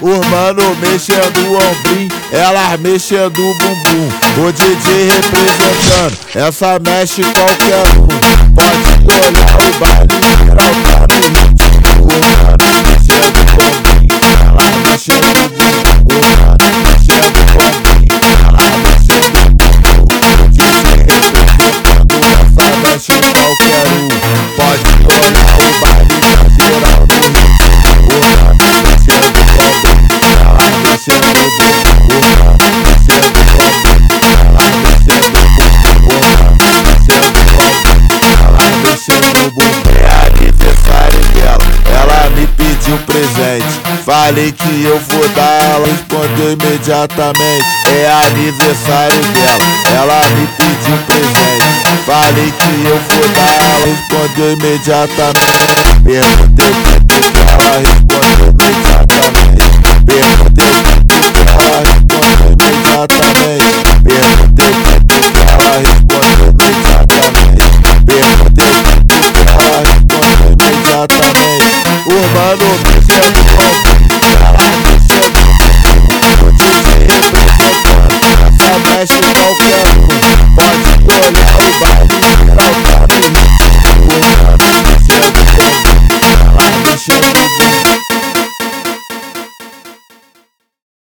Os mano mexendo o ombrim, elas mexendo o bumbum. O DJ representando, essa mexe qualquer um. Pode olhar o baile geral, tá no ritmo. Os mano mexendo o ombrim, elas mexendo o bumbum. Os mano mexendo o ombrim, elas mexendo o bumbum. O DJ representando, essa mexe qualquer um. Pode olhar o baile geral no ritmo. Os mano mexendo o ombrim, elas mexendo o bumbum. Os mano mexendo o ombrim, elas mexendo o bumbum. Os mano mexendo o ombrim, elas mexendo o bumbum. É aniversário dela, ela me pediu presente. Falei que eu vou dar, ela respondeu imediatamente. É aniversário dela, ela me pediu presente. Falei que eu vou dar, ela respondeu imediatamente. Perguntei pra que ela respondeu.